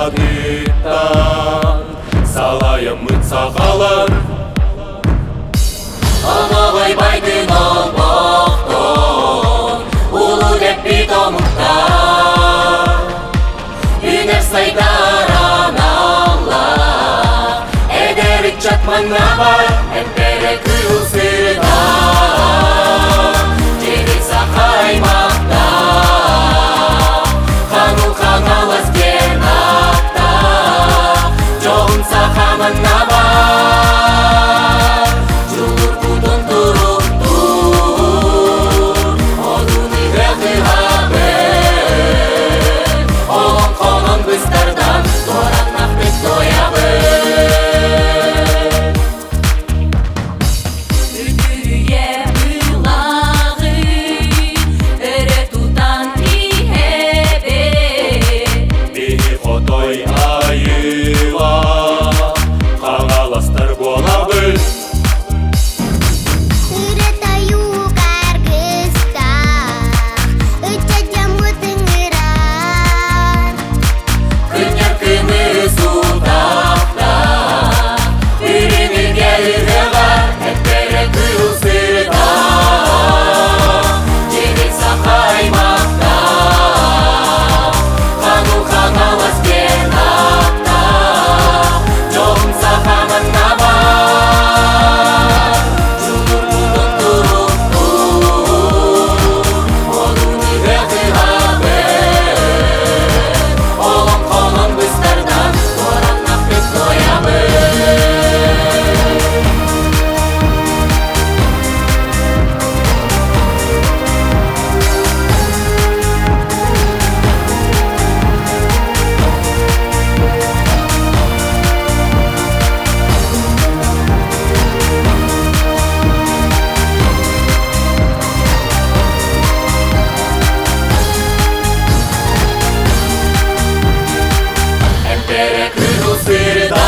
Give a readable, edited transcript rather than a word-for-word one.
табиттан салайымын сақалын Оно ойбайтын олбоқтон улу деп бит омықта Үнер сайдаран алла Эдерік жатманна бар Әмпере күйіл сырда Жері сақаймақта Қаныл қаналас кернақта Жоғын сақаманна бар Жулур будун туруп тур Одуны гәхи хабер Олон қонон быстардан Тораннақ бет тоябыр Үтүрүе улагы Өрө тутан ихебе Бейі қотой айыла Қаңаластар болабыз Күнер күміз ұтақта Үрінілге үріға Әттері күйіл сырда Жері сақаймақта Қаныл қаналас кернақта Жоғын сақаманна бар Жулур будун туруп тур Одуны гәхи хабер Олон қонон быстардан Тораннақ бет тоябыр Әмпере күйіл сырда